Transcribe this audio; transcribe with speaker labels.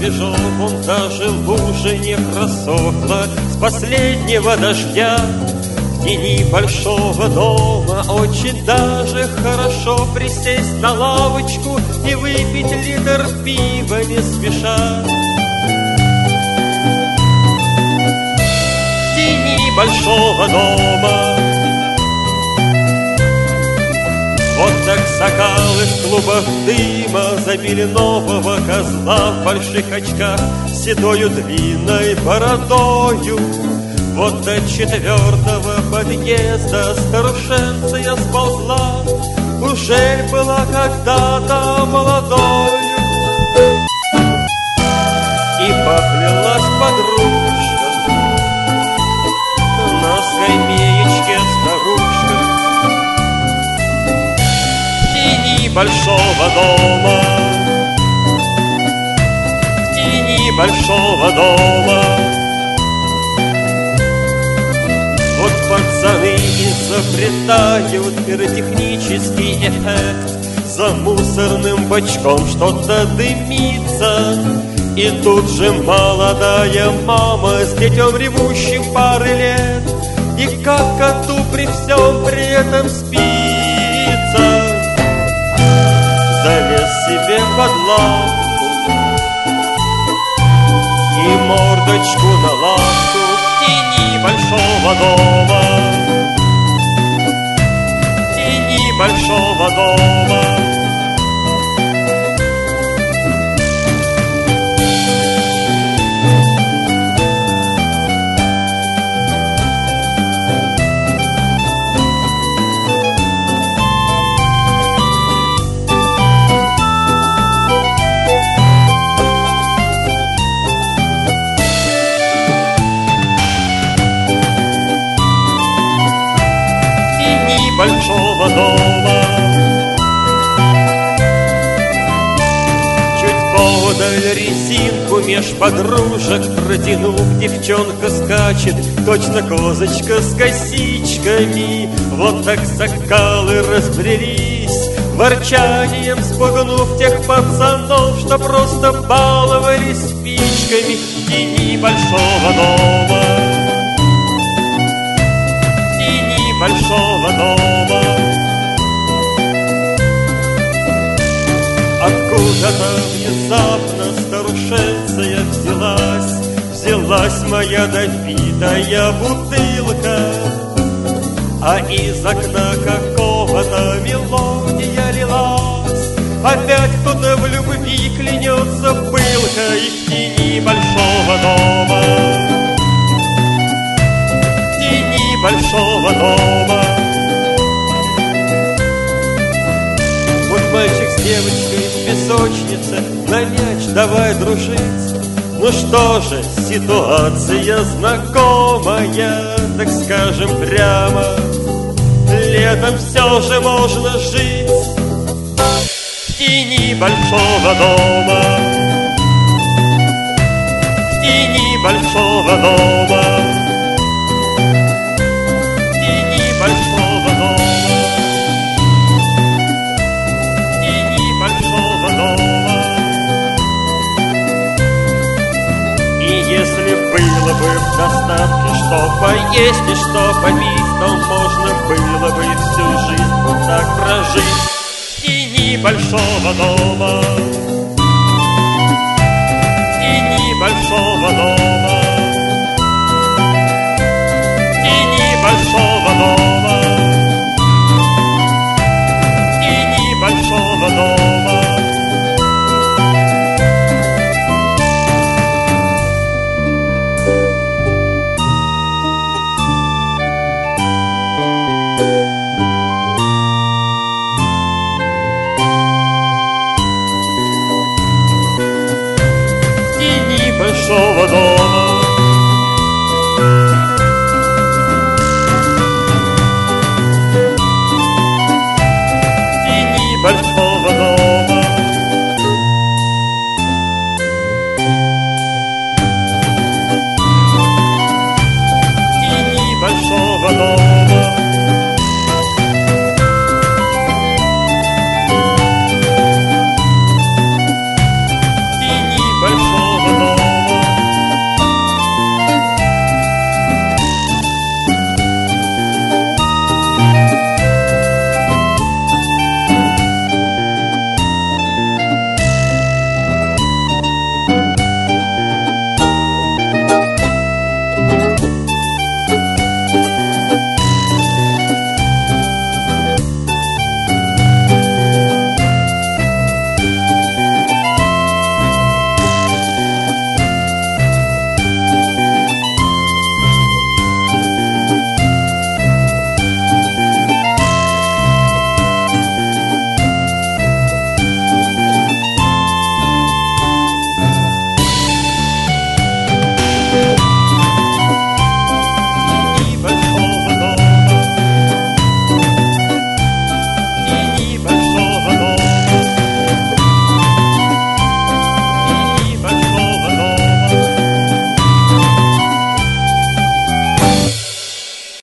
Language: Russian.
Speaker 1: свежо, вон даже лужа не просохла с последнего дождя. В тени большого дома очень даже хорошо присесть на лавочку и выпить литр пива не спеша. В тени большого дома вот так сокалы в клубах дыма забили нового козла в больших очках с седою длинной бородою. Вот до 4-го подъезда старушенция сползла, уже была когда-то молодою. И поплелась подружка на скамеечке старушка. В тени большого дома, в тени большого дома вот пацаны изобретают пиротехнический эффект. За мусорным бачком что-то дымится, и тут же молодая мама с детем ревущим пары лет, и как коту при всем при этом спится. Залез себе под лампу и мордочку на лавку в тени большого дома, в тени большого дома. Большого дома чуть подаль резинку меж подружек протянув, девчонка скачет, точно козочка с косичками. Вот так сокалы разбрелись, ворчанием спугнув тех пацанов, что просто баловались спичками. В тени большого дома, в тени большого дома откуда-то внезапно старушенция взялась моя допитая бутылка, а из окна какого-то мелодия лилась. Опять кто-то в любви клянется пылкой. В тени большого дома, в тени большого дома вот мальчик с девочкой в песочнице на мяч давай дружить. Ну что же, ситуация знакомая, так скажем прямо, летом все же можно жить. В тени большого дома, в тени большого дома, в тени большого дома, в тени большого дома. И если было бы в достатке что поесть и что попить, то можно было бы всю жизнь вот так прожить. В тени большого дома, в тени большого дома, в тени большого дома, в тени большого дома. Большого дома, в тени большого дома.